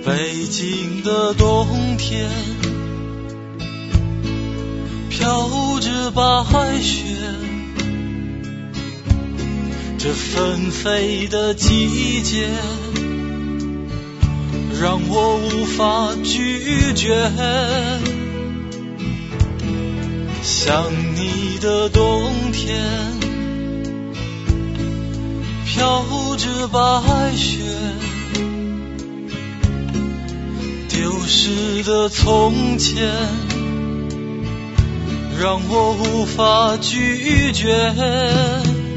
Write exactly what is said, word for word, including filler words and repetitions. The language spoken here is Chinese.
北京的冬天，飘着白雪，这纷飞的季节让我无法拒绝。想你的冬天，飘着白雪，丢失的从前让我无法拒绝。